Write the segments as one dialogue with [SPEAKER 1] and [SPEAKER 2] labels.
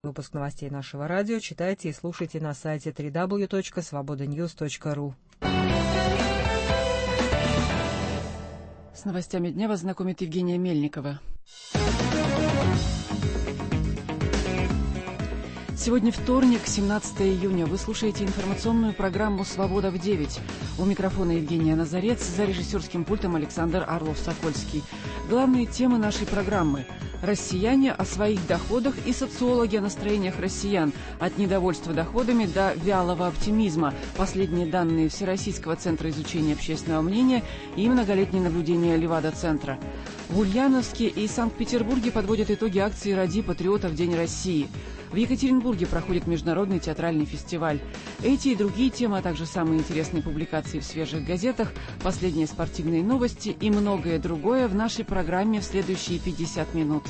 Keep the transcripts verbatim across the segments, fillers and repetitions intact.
[SPEAKER 1] Выпуск новостей нашего радио читайте и слушайте на сайте дабл ю дабл ю дабл ю точка свобода ньюс точка ру.
[SPEAKER 2] С новостями дня вас знакомит Евгения Мельникова. Сегодня вторник, семнадцатое июня. Вы слушаете информационную программу «Свобода в девять». У микрофона Евгения Назарец, за режиссерским пультом Александр Орлов-Сокольский. Главные темы нашей программы. Россияне о своих доходах и социологи о настроениях россиян. От недовольства доходами до вялого оптимизма. Последние данные Всероссийского центра изучения общественного мнения и многолетние наблюдения Левада-центра. В Ульяновске и Санкт-Петербурге подводят итоги акции «Ради патриотов. День России». В Екатеринбурге проходит международный театральный фестиваль. Эти и другие темы, а также самые интересные публикации в свежих газетах, последние спортивные новости и многое другое в нашей программе в следующие пятьдесят минут.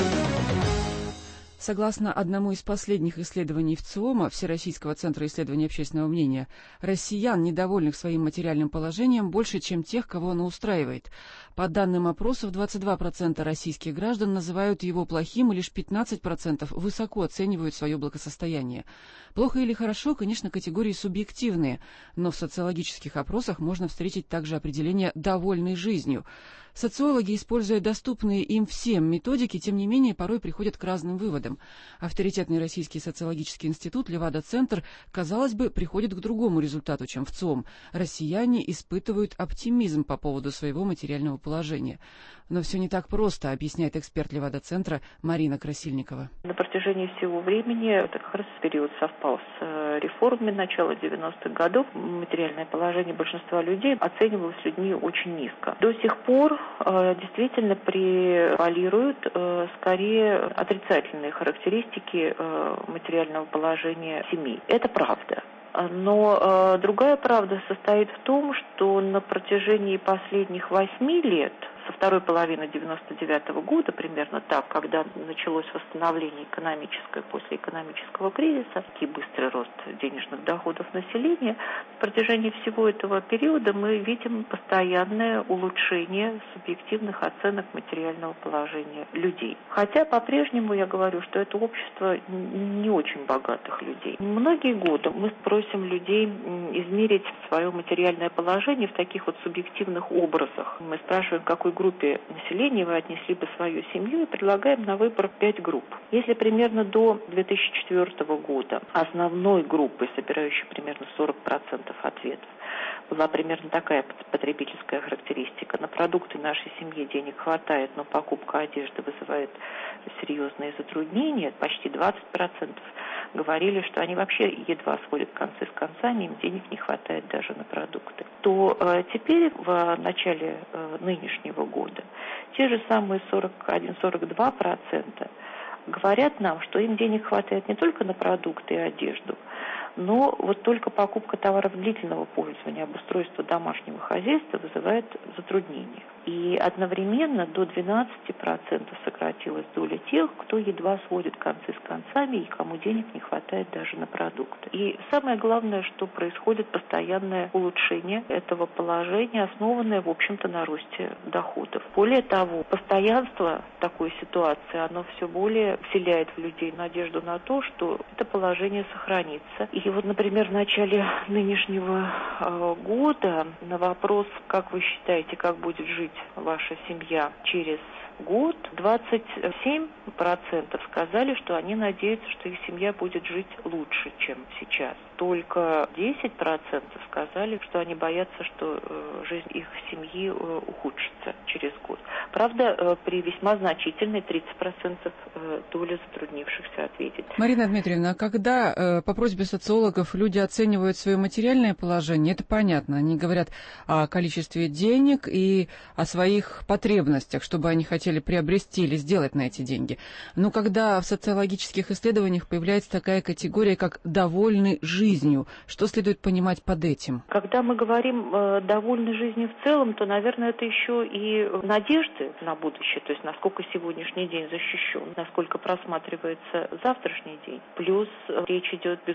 [SPEAKER 2] Согласно одному из последних исследований ВЦИОМа, Всероссийского центра исследования общественного мнения, россиян, недовольных своим материальным положением, больше, чем тех, кого оно устраивает. По данным опросов, двадцать два процента российских граждан называют его плохим, и лишь пятнадцать процентов высоко оценивают свое благосостояние. Плохо или хорошо, конечно, категории субъективные, но в социологических опросах можно встретить также определение «довольный жизнью». Социологи, используя доступные им всем методики, тем не менее, порой приходят к разным выводам. Авторитетный российский социологический институт Левада-центр, казалось бы, приходит к другому результату, чем ВЦИОМ. Россияне испытывают оптимизм по поводу своего материального положения. Но все не так просто, объясняет эксперт Левада-центра Марина Красильникова.
[SPEAKER 3] На протяжении всего времени, это как раз период совпал с реформами начала девяностых годов, материальное положение большинства людей оценивалось людьми очень низко. До сих пор э, действительно превалируют э, скорее отрицательные характеристики э, материального положения семей. Это правда. Но э, другая правда состоит в том, что на протяжении последних восьми лет, со второй половины девяносто девятого года, примерно так, когда началось восстановление экономическое после экономического кризиса и быстрый рост денежных доходов населения, на протяжении всего этого периода мы видим постоянное улучшение субъективных оценок материального положения людей. Хотя по-прежнему я говорю, что это общество не очень богатых людей. Многие годы мы просим людей измерить свое материальное положение в таких вот субъективных образах. Мы спрашиваем, какой группе населения вы отнесли бы свою семью, и предлагаем на выбор пять групп. Если примерно до две тысячи четвёртого года основной группой, собирающей примерно сорок процентов ответов, была примерно такая потребительская характеристика: на продукты нашей семьи денег хватает, но покупка одежды вызывает серьезные затруднения, почти двадцать процентов говорили, что они вообще едва сводят концы с концами, им денег не хватает даже на продукты, то э, теперь в начале э, нынешнего года те же самые сорок один - сорок два процента говорят нам, что им денег хватает не только на продукты и одежду, но вот только покупка товаров длительного пользования, обустройство домашнего хозяйства вызывает затруднения. И одновременно до двенадцати процентов сократилась доля тех, кто едва сводит концы с концами и кому денег не хватает даже на продукты. И самое главное, что происходит постоянное улучшение этого положения, основанное, в общем-то, на росте доходов. Более того, постоянство такой ситуации, оно все более вселяет в людей надежду на то, что это положение сохранится. И вот, например, в начале нынешнего э, года на вопрос, как вы считаете, как будет жить ваша семья через год, двадцать семь процентов сказали, что они надеются, что их семья будет жить лучше, чем сейчас. Только десять процентов сказали, что они боятся, что э, жизнь их семьи э, ухудшится через год. Правда, э, при весьма значительной тридцать процентов э, доля затруднившихся ответить.
[SPEAKER 2] Марина Дмитриевна, когда э, по просьбе социологов люди оценивают свое материальное положение, это понятно. Они говорят о количестве денег и о своих потребностях, чтобы они хотели приобрести или сделать на эти деньги. Но когда в социологических исследованиях появляется такая категория, как «довольны жизнью», что следует понимать под этим?
[SPEAKER 3] Когда мы говорим э, «довольны жизнью» в целом, то, наверное, это еще и надежды на будущее, то есть насколько сегодняшний день защищен, насколько просматривается завтрашний день. Плюс э, речь идет, безусловно,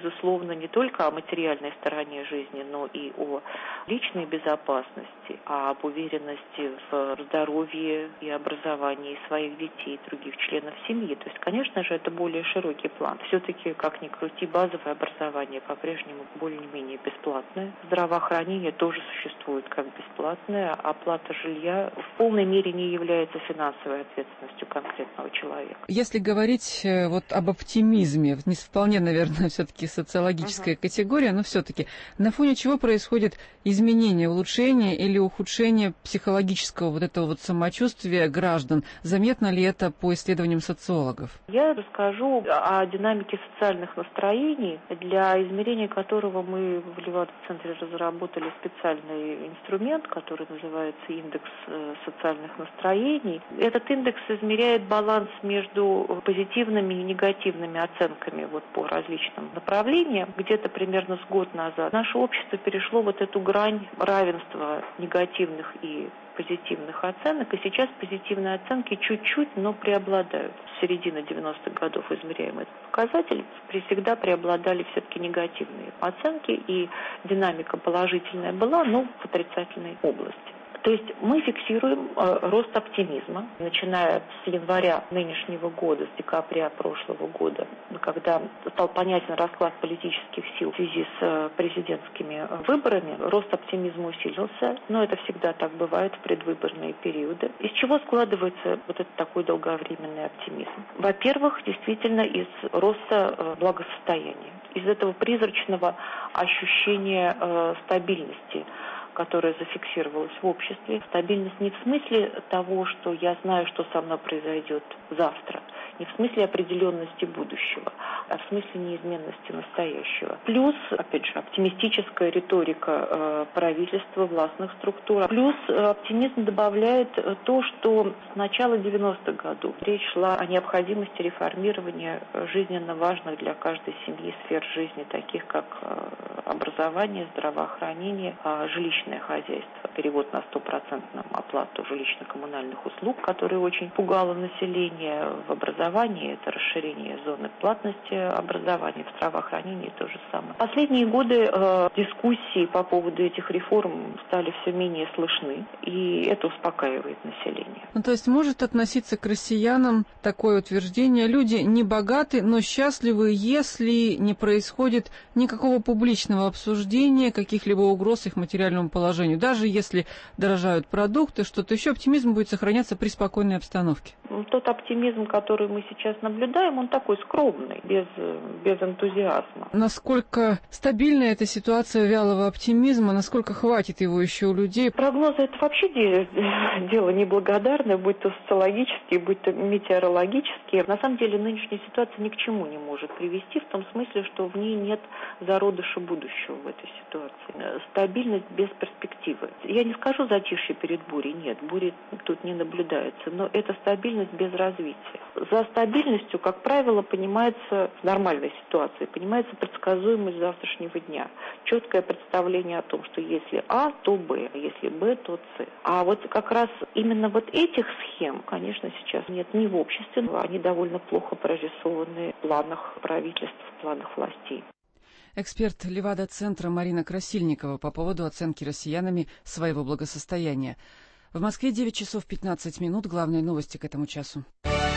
[SPEAKER 3] ровно не только о материальной стороне жизни, но и о личной безопасности, а об уверенности в здоровье и образовании своих детей и других членов семьи. То есть, конечно же, это более широкий план. Все-таки, как ни крути, базовое образование по-прежнему более-менее бесплатное. Здравоохранение тоже существует как бесплатное. Оплата жилья в полной мере не является финансовой ответственностью конкретного человека.
[SPEAKER 2] Если говорить вот об оптимизме, не вполне, наверное, все-таки социологическая uh-huh. категория, но все-таки на фоне чего происходит изменение, улучшение или ухудшение психологического вот этого вот самочувствия граждан? Заметно ли это по исследованиям социологов?
[SPEAKER 3] Я расскажу о динамике социальных настроений, для измерения которого мы в Левада-центре разработали специальный инструмент, который называется индекс социальных настроений. Этот индекс измеряет баланс между позитивными и негативными оценками вот по различным направлениям. Где-то примерно с год назад наше общество перешло вот эту грань равенства негативных и позитивных оценок, и сейчас позитивные оценки чуть-чуть, но преобладают. С середины девяностых годов измеряем этот показатель, всегда преобладали все-таки негативные оценки, и динамика положительная была, но в отрицательной области. То есть мы фиксируем э, рост оптимизма, начиная с января нынешнего года, с декабря прошлого года, когда стал понятен расклад политических сил в связи с э, президентскими выборами. Рост оптимизма усилился, но это всегда так бывает в предвыборные периоды. Из чего складывается вот этот такой долговременный оптимизм? Во-первых, действительно из роста э, благосостояния, из этого призрачного ощущения э, стабильности, которая зафиксировалась в обществе. Стабильность не в смысле того, что я знаю, что со мной произойдет завтра, не в смысле определенности будущего, а в смысле неизменности настоящего. Плюс, опять же, оптимистическая риторика э, правительства, властных структур. Плюс э, оптимизм добавляет то, что с начала девяностых годов речь шла о необходимости реформирования жизненно важных для каждой семьи сфер жизни, таких как э, образование, здравоохранение, э, жилищное хозяйство, перевод на стопроцентную оплату жилищно-коммунальных услуг, которые очень пугало население. В образовании это расширение зоны платности образования, в здравоохранении то же самое. Последние годы э, дискуссии по поводу этих реформ стали все менее слышны, и это успокаивает население.
[SPEAKER 2] Ну, то есть может относиться к россиянам такое утверждение: люди не богаты, но счастливы, если не происходит никакого публичного обсуждения каких-либо угроз их материальному положению. Даже если дорожают продукты, что-то еще, оптимизм будет сохраняться при спокойной обстановке.
[SPEAKER 3] Тот оптимизм, который мы сейчас наблюдаем, он такой скромный, без, без энтузиазма.
[SPEAKER 2] Насколько стабильна эта ситуация вялого оптимизма, насколько хватит его еще у людей?
[SPEAKER 3] Прогнозы — это вообще дело, дело неблагодарное, будь то социологические, будь то метеорологические. На самом деле нынешняя ситуация ни к чему не может привести, в том смысле, что в ней нет зародыша будущего в этой ситуации. Стабильность без перспективы. Я не скажу затишье перед бурей, нет, бури тут не наблюдается, но это стабильность без развития. За стабильностью, как правило, понимается в нормальной ситуации, понимается предсказуемость завтрашнего дня. Четкое представление о том, что если А, то Б, а если Б, то С. А вот как раз именно вот этих схем, конечно, сейчас нет ни в обществе, они довольно плохо прорисованы в планах правительств, в планах властей.
[SPEAKER 2] Эксперт Левада-центра Марина Красильникова по поводу оценки россиянами своего благосостояния. В Москве девять часов пятнадцать минут. Главные новости к этому часу.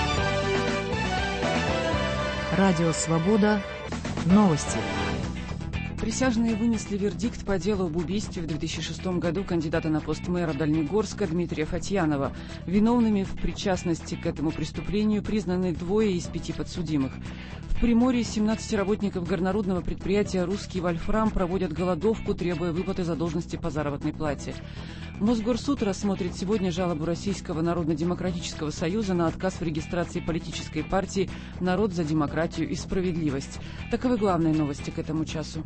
[SPEAKER 1] Радио «Свобода». Новости.
[SPEAKER 2] Присяжные вынесли вердикт по делу об убийстве в две тысячи шестом году кандидата на пост мэра Дальнегорска Дмитрия Фатьянова. Виновными в причастности к этому преступлению признаны двое из пяти подсудимых. В Приморье семнадцать работников горнорудного предприятия «Русский вольфрам» проводят голодовку, требуя выплаты задолженности по заработной плате. Мосгорсуд рассмотрит сегодня жалобу Российского народно-демократического союза на отказ в регистрации политической партии «Народ за демократию и справедливость». Таковы главные новости к этому часу.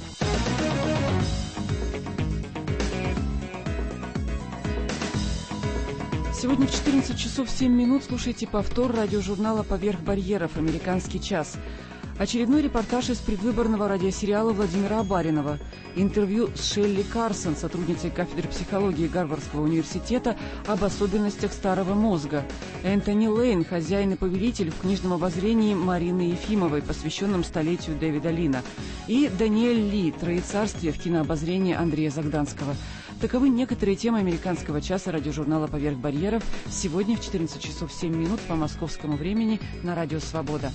[SPEAKER 2] Сегодня в четырнадцать часов семь минут слушайте повтор радиожурнала «Поверх барьеров. Американский час». Очередной репортаж из предвыборного радиосериала Владимира Абаринова. Интервью с Шелли Карсон, сотрудницей кафедры психологии Гарвардского университета, об особенностях старого мозга. Энтони Лейн, хозяин и повелитель в книжном обозрении Марины Ефимовой, посвященном столетию Дэвида Лина. И Даниэль Ли, троецарствие в кинообозрении Андрея Загданского. Таковы некоторые темы американского часа радиожурнала «Поверх барьеров» сегодня в четырнадцать часов семь минут по московскому времени на радио «Свобода».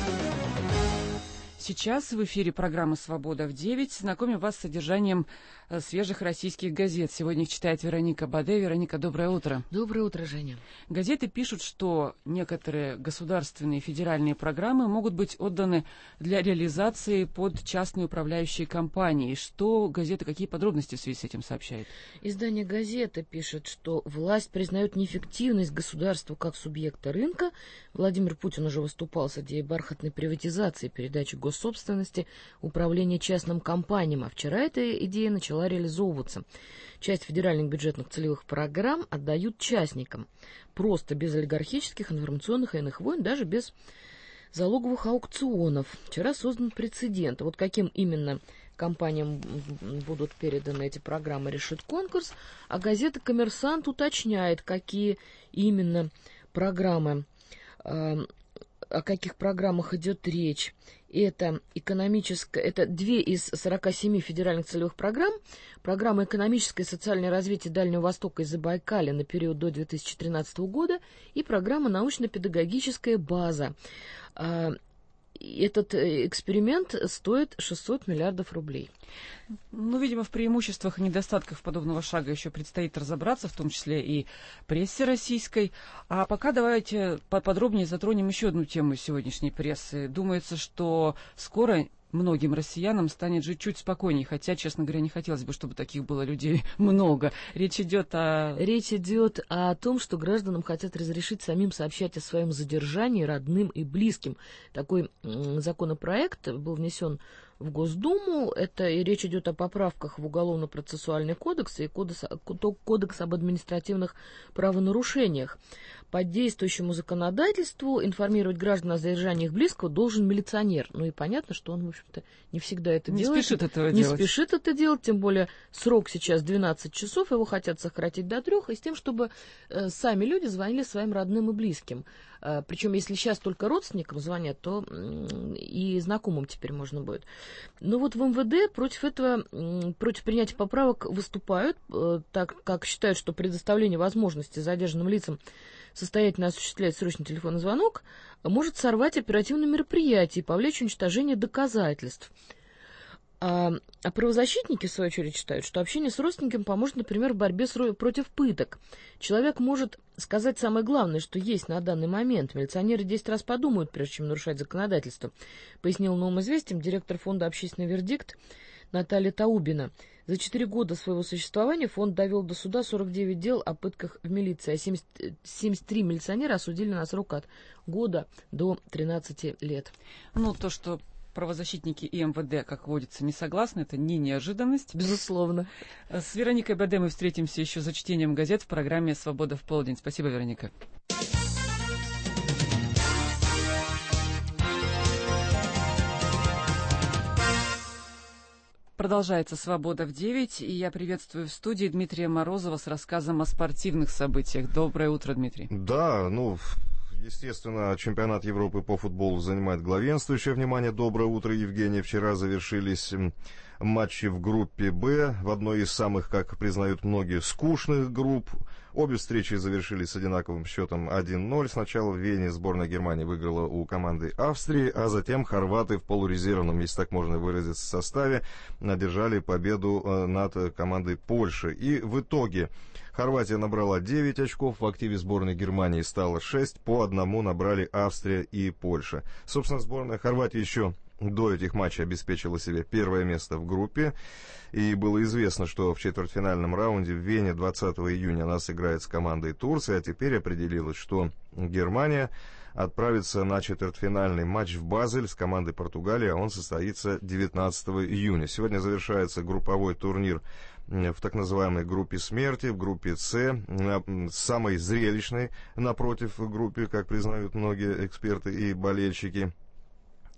[SPEAKER 2] Сейчас в эфире программы «Свобода в девять». Знакомим вас с содержанием свежих российских газет. Сегодня их читает Вероника Баде. Вероника, доброе утро.
[SPEAKER 4] Доброе утро, Женя.
[SPEAKER 2] Газеты пишут, что некоторые государственные федеральные программы могут быть отданы для реализации под частные управляющие компании. Что газеты, какие подробности в связи с этим сообщают?
[SPEAKER 4] Издание «Газета» пишет, что власть признает неэффективность государства как субъекта рынка. Владимир Путин уже выступал с идеей бархатной приватизации, передачи госсобственности, управления частным компаниям. А вчера эта идея начала реализовываться. Часть федеральных бюджетных целевых программ отдают частникам. Просто без олигархических, информационных и иных войн, даже без залоговых аукционов. Вчера создан прецедент. Вот каким именно компаниям будут переданы эти программы, решит конкурс. А газета «Коммерсант» уточняет, какие именно программы, э, о каких программах идет речь. Это экономическая, это две из сорока семи федеральных целевых программ. Программа «Экономическое и социальное развитие Дальнего Востока и Забайкалья» на период до две тысячи тринадцатого года и программа «Научно-педагогическая база». Этот эксперимент стоит шестьсот миллиардов рублей.
[SPEAKER 2] Ну, видимо, в преимуществах и недостатках подобного шага еще предстоит разобраться, в том числе и прессе российской. А пока давайте поподробнее затронем еще одну тему сегодняшней прессы. Думается, что скоро многим россиянам станет жить чуть спокойнее, хотя, честно говоря, не хотелось бы, чтобы таких было людей много. Речь идет о...
[SPEAKER 4] Речь идет о том, что гражданам хотят разрешить самим сообщать о своем задержании родным и близким. Такой законопроект был внесен в Госдуму. Это и речь идет о поправках в Уголовно-процессуальный кодекс и кодекс, кодекс об административных правонарушениях. По действующему законодательству информировать граждан о задержании их близкого должен милиционер. Ну и понятно, что он, в общем-то, не всегда это
[SPEAKER 2] не
[SPEAKER 4] делает.
[SPEAKER 2] Не спешит этого
[SPEAKER 4] не
[SPEAKER 2] делать.
[SPEAKER 4] Не спешит это делать, тем более срок сейчас двенадцать часов, его хотят сократить до трех, и с тем, чтобы э, сами люди звонили своим родным и близким. Э, причем, если сейчас только родственникам звонят, то э, и знакомым теперь можно будет. Но вот в эм вэ дэ против этого, э, против принятия поправок выступают, э, так как считают, что предоставление возможности задержанным лицам состоятельно осуществлять срочный телефонный звонок может сорвать оперативное мероприятие и повлечь уничтожение доказательств. А, а правозащитники, в свою очередь, считают, что общение с родственниками поможет, например, в борьбе с, против пыток. Человек может сказать самое главное, что есть на данный момент. Милиционеры десять раз подумают, прежде чем нарушать законодательство, пояснил «Новым известиям» директор фонда «Общественный вердикт» Наталья Таубина. За четыре года своего существования фонд довел до суда сорок девять дел о пытках в милиции, а семьдесят, семьдесят три милиционера осудили на срок от года до тринадцати лет.
[SPEAKER 2] Ну, то, что правозащитники и эм вэ дэ, как водится, не согласны, это не неожиданность.
[SPEAKER 4] Безусловно.
[SPEAKER 2] С Вероникой Баде мы встретимся еще за чтением газет в программе «Свобода в полдень». Спасибо, Вероника. Продолжается «Свобода в девять», и я приветствую в студии Дмитрия Морозова с рассказом о спортивных событиях. Доброе утро, Дмитрий.
[SPEAKER 5] Да, ну, естественно, чемпионат Европы по футболу занимает главенствующее внимание. Доброе утро, Евгений. Вчера завершились матчи в группе «Б», в одной из самых, как признают многие, скучных групп. Обе встречи завершились с одинаковым счетом один ноль. Сначала в Вене сборная Германии выиграла у команды Австрии, а затем хорваты в полурезервном, если так можно выразиться, составе одержали победу над командой Польши. И в итоге Хорватия набрала девять очков, в активе сборной Германии стало шесть, по одному набрали Австрия и Польша. Собственно, сборная Хорватии еще до этих матчей обеспечила себе первое место в группе. И было известно, что в четвертьфинальном раунде в Вене двадцатого июня она сыграет с командой Турции, а теперь определилось, что Германия отправится на четвертьфинальный матч в Базель с командой Португалии, а он состоится девятнадцатого июня. Сегодня завершается групповой турнир в так называемой группе смерти, в группе С, самой зрелищной напротив группе, как признают многие эксперты и болельщики.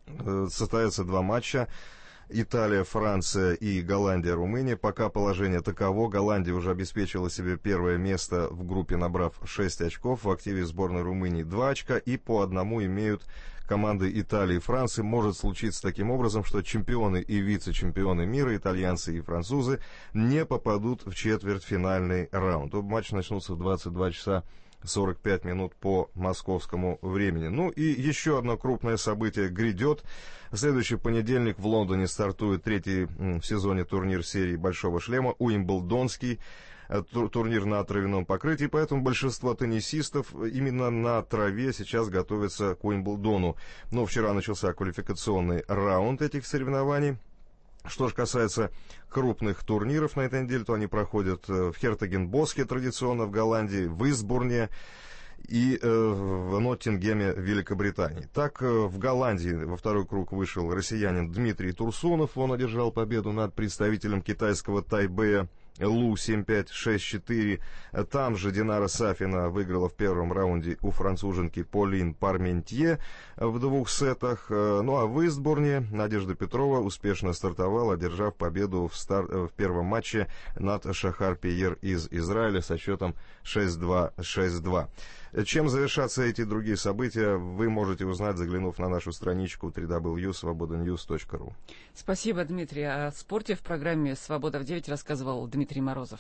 [SPEAKER 5] состоятся два матча. Италия, Франция и Голландия, Румыния. Пока положение таково. Голландия уже обеспечила себе первое место в группе, набрав шесть очков. В активе сборной Румынии два очка. И по одному имеют команды Италии и Франции. Может случиться таким образом, что чемпионы и вице-чемпионы мира, итальянцы и французы, не попадут в четвертьфинальный раунд. Матч начнутся в двадцать два часа сорок пять минут по московскому времени. Ну и еще одно крупное событие грядет. В следующий понедельник в Лондоне стартует третий в сезоне турнир серии «Большого шлема» Уимблдонский турнир на травяном покрытии, поэтому большинство теннисистов именно на траве сейчас готовятся к Уимблдону. Но вчера начался квалификационный раунд этих соревнований. Что же касается крупных турниров на этой неделе, то они проходят в Хертогенбоске, традиционно в Голландии, в Истбурне и э, в Ноттингеме в Великобритании. Так, э, в Голландии во второй круг вышел россиянин Дмитрий Турсунов. Он одержал победу над представителем китайского Тайбэя Лу семь пять шесть четыре. Там же Динара Сафина выиграла в первом раунде у француженки Полин Парментье в двух сетах. Ну а в Истбурне Надежда Петрова успешно стартовала, одержав победу в, стар... в первом матче над Шахар Пиер из Израиля со счетом шесть два шесть два. Чем завершатся эти другие события, вы можете узнать, заглянув на нашу страничку дабл ю дабл ю дабл ю точка свобода ньюс точка ру.
[SPEAKER 2] Спасибо, Дмитрий. О спорте в программе «Свобода в девять» рассказывал Дмитрий Морозов.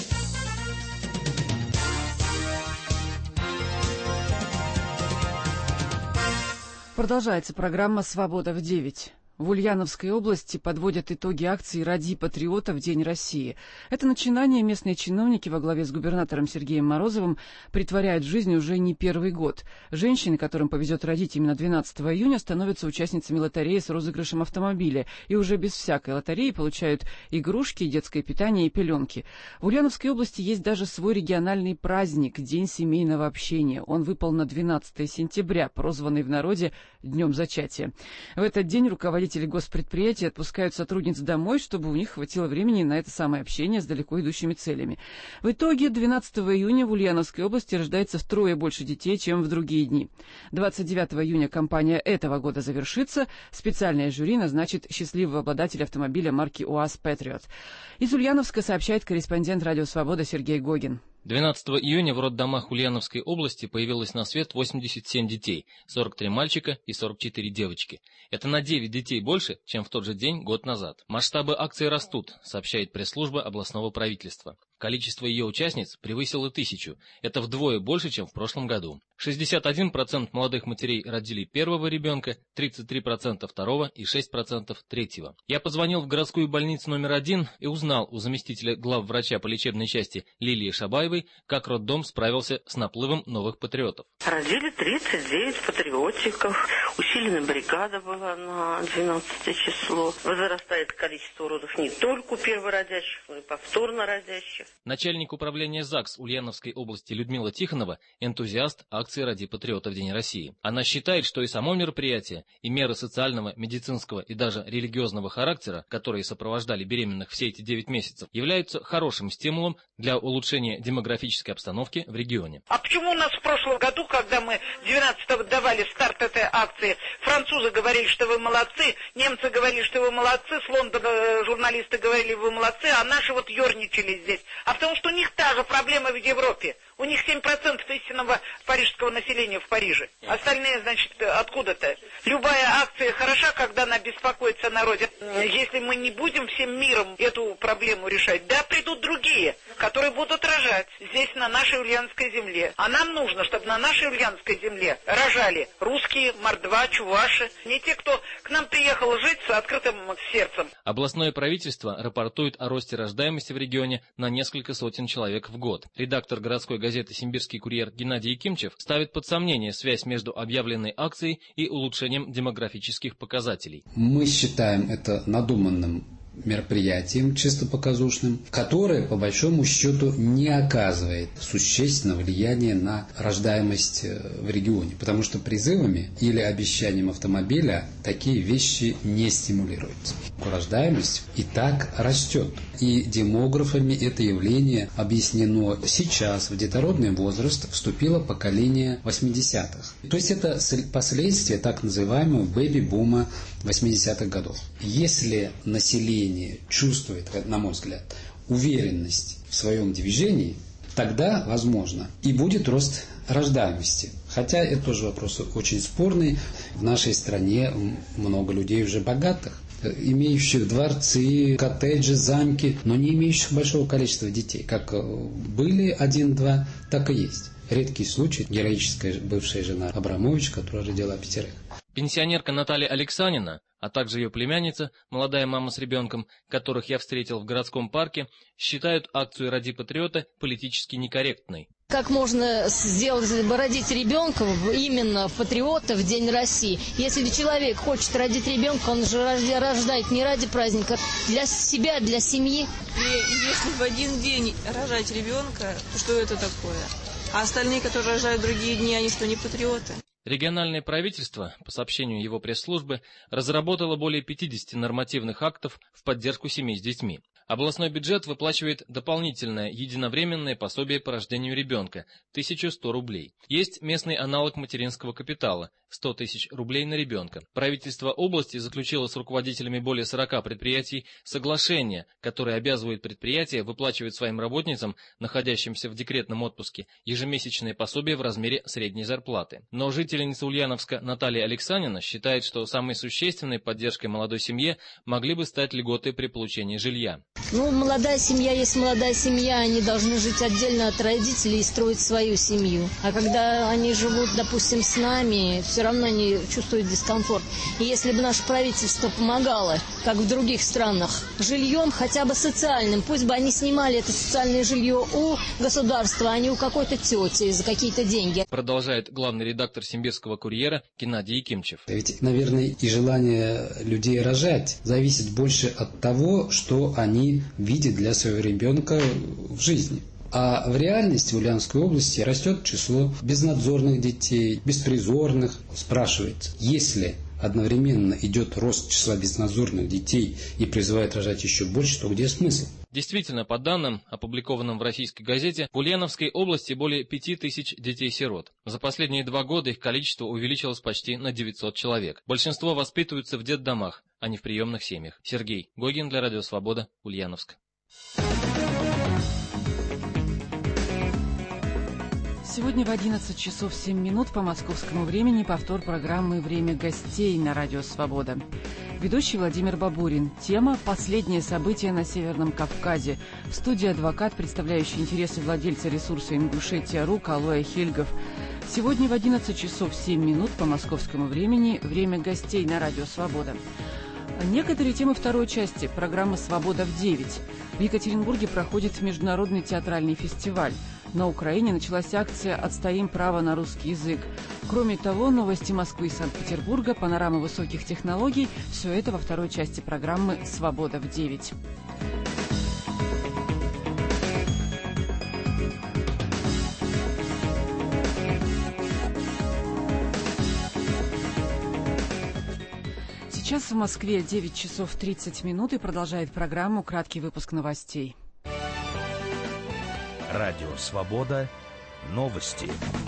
[SPEAKER 2] Продолжается программа «Свобода в девять». В Ульяновской области подводят итоги акции «Ради патриота» в День России. Это начинание местные чиновники во главе с губернатором Сергеем Морозовым притворяют в жизнь уже не первый год. Женщины, которым повезет родить именно двенадцатого июня, становятся участницами лотереи с розыгрышем автомобиля и уже без всякой лотереи получают игрушки, детское питание и пеленки. В Ульяновской области есть даже свой региональный праздник – День семейного общения. Он выпал на двенадцатое сентября, прозванный в народе Днем зачатия. В этот день руководитель госпредприятия отпускают сотрудниц домой, чтобы у них хватило времени на это самое общение с далеко идущими целями. В итоге двенадцатого июня в Ульяновской области рождается втрое больше детей, чем в другие дни. двадцать девятого июня кампания этого года завершится. Специальное жюри назначит счастливого обладателя автомобиля марки УАЗ «Патриот». Из Ульяновска сообщает корреспондент «Радио Свобода» Сергей Гогин.
[SPEAKER 6] двенадцатого июня в роддомах Ульяновской области появилось на свет восемьдесят семь детей, сорок три мальчика и сорок четыре девочки. Это на девять детей больше, чем в тот же день год назад. Масштабы акции растут, сообщает пресс-служба областного правительства. Количество ее участниц превысило тысячу. Это вдвое больше, чем в прошлом году. шестьдесят один процент молодых матерей родили первого ребенка, тридцать три процента второго и шесть процентов третьего. Я позвонил в городскую больницу номер один и узнал у заместителя главврача по лечебной части Лилии Шабаевой, как роддом справился с наплывом новых патриотов.
[SPEAKER 7] Родили тридцать девять патриотиков. Усиленная бригада была на двенадцатое число. Возрастает количество родов не только у первородящих, но и повторно родящих.
[SPEAKER 6] Начальник управления ЗАГС Ульяновской области Людмила Тихонова – энтузиаст акции «Ради патриота» в День России. Она считает, что и само мероприятие, и меры социального, медицинского и даже религиозного характера, которые сопровождали беременных все эти девять месяцев, являются хорошим стимулом для улучшения демографической обстановки в регионе.
[SPEAKER 8] А почему у нас в прошлом году, когда мы двенадцатого давали старт этой акции, французы говорили, что вы молодцы, немцы говорили, что вы молодцы, с Лондона журналисты говорили, вы молодцы, а наши вот ерничали здесь. А потому что у них та же проблема в Европе. У них семь процентов истинного парижского населения в Париже. Остальные, значит, откуда-то. Любая акция хороша, когда она беспокоится о народе. Если мы не будем всем миром эту проблему решать, да, придут другие, которые будут рожать здесь, на нашей Ульяновской земле. А нам нужно, чтобы на нашей Ульяновской земле рожали русские, мордва, чуваши. Не те, кто к нам приехал жить с открытым сердцем.
[SPEAKER 6] Областное правительство рапортует о росте рождаемости в регионе на несколько сотен человек в год. Редактор городской газеты «Симбирский курьер» Геннадий Якимчев ставит под сомнение связь между объявленной акцией и улучшением демографических показателей.
[SPEAKER 9] Мы считаем это надуманным мероприятием чисто показушным, которое, по большому счету, не оказывает существенного влияния на рождаемость в регионе, потому что призывами или обещанием автомобиля такие вещи не стимулируются. Рождаемость и так растет, и демографами это явление объяснено. Сейчас в детородный возраст вступило поколение восьмидесятых. То есть это последствия так называемого бэби-бума восьмидесятых годов. Если население чувствует, на мой взгляд, уверенность в своем движении, тогда, возможно, и будет рост рождаемости. Хотя это тоже вопрос очень спорный. В нашей стране много людей уже богатых, имеющих дворцы, коттеджи, замки, но не имеющих большого количества детей. Как были один-два, так и есть. Редкий случай. Героическая бывшая жена Абрамович, которая родила пятерых.
[SPEAKER 6] Пенсионерка Наталья Алексанина, а также ее племянница, молодая мама с ребенком, которых я встретил в городском парке, считают акцию «Роди патриота» политически некорректной.
[SPEAKER 10] Как можно сделать, родить ребенка именно в патриота в День России? Если человек хочет родить ребенка, он же рождает не ради праздника, для себя, для семьи.
[SPEAKER 11] И если в один день рожать ребенка, что это такое? А остальные, которые рожают другие дни, они что, не патриоты?
[SPEAKER 6] Региональное правительство, по сообщению его пресс-службы, разработало более пятидесяти нормативных актов в поддержку семей с детьми. Областной бюджет выплачивает дополнительное единовременное пособие по рождению ребенка – тысяча сто рублей. Есть местный аналог материнского капитала – сто тысяч рублей на ребенка. Правительство области заключило с руководителями более сорока предприятий соглашение, которое обязывает предприятия выплачивать своим работницам, находящимся в декретном отпуске, ежемесячное пособие в размере средней зарплаты. Но жительница Ульяновска Наталья Алексанина считает, что самой существенной поддержкой молодой семье могли бы стать льготы при получении жилья.
[SPEAKER 10] Ну, молодая семья есть молодая семья, они должны жить отдельно от родителей и строить свою семью. А когда они живут, допустим, с нами, все равно они чувствуют дискомфорт. И если бы наше правительство помогало, как в других странах, жильем хотя бы социальным, пусть бы они снимали это социальное жилье у государства, а не у какой-то тети за какие-то деньги.
[SPEAKER 6] Продолжает главный редактор Симбирского курьера Геннадий Якимчев.
[SPEAKER 9] Ведь, наверное, и желание людей рожать зависит больше от того, что они видят для своего ребенка в жизни. А в реальности в Ульяновской области растет число безнадзорных детей, беспризорных. Спрашивается, если одновременно идет рост числа безнадзорных детей и призывает рожать еще больше, то где смысл?
[SPEAKER 6] Действительно, по данным, опубликованным в российской газете, в Ульяновской области более пяти тысяч детей-сирот. За последние два года их количество увеличилось почти на девятьсот человек. Большинство воспитываются в детдомах, а не в приемных семьях. Сергей Гогин для Радио Свобода, Ульяновск.
[SPEAKER 2] Сегодня в одиннадцать часов семь минут по московскому времени повтор программы «Время гостей» на Радио Свобода. Ведущий Владимир Бабурин. Тема «Последние события на Северном Кавказе». В студии адвокат, представляющий интересы владельца ресурса «Ингушетия.ру» Калоя Хильгов. Сегодня в одиннадцать часов семь минут по московскому времени «Время гостей» на Радио Свобода. Некоторые темы второй части программы «Свобода в девять». В Екатеринбурге проходит международный театральный фестиваль. На Украине началась акция «Отстоим право на русский язык». Кроме того, новости Москвы и Санкт-Петербурга, панорама высоких технологий – все это во второй части программы «Свобода в девять». Сейчас в Москве девять часов тридцать минут и продолжает программу «Краткий выпуск новостей».
[SPEAKER 12] Радио «Свобода». Новости.